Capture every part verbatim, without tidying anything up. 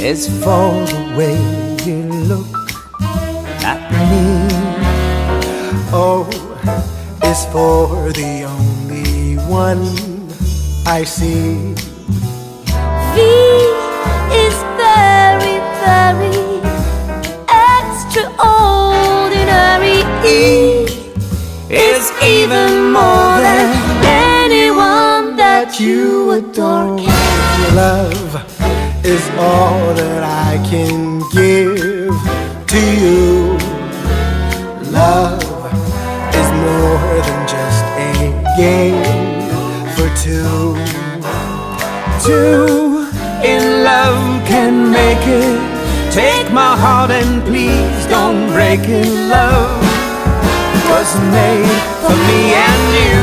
is for the way you look at me. O is for the only one I see. V is very, very extraordinary. E is even more than anyone that you adore. Love is all that I can give to you. Love is more than just a game for two. Two in love can make it. Take my heart and please don't break it. Love was made for me and you.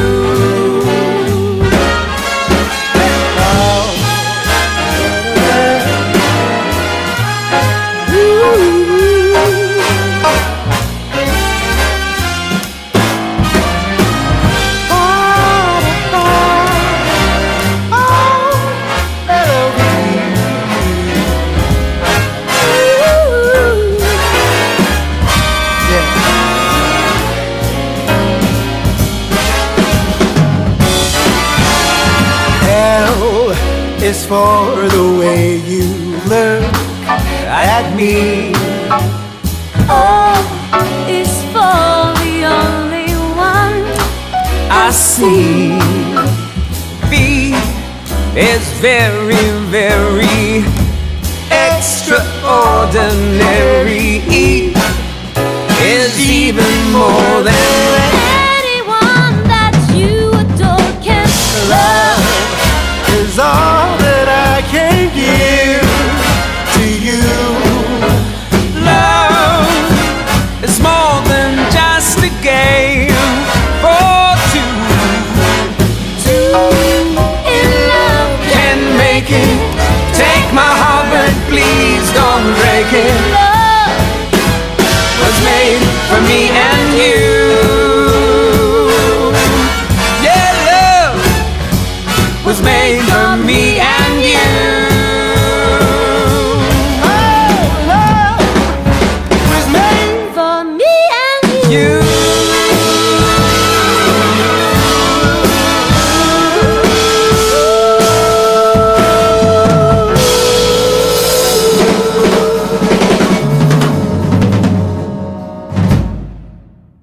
Is for the way you look at me. O is for the only one I see. B is very, very extraordinary. E is even more than anyone that you adore can love. Is all that I can give to you. Love is more than just a game for two. Two in love Can make it. Take my heart, but please don't break it. Love Was made for me and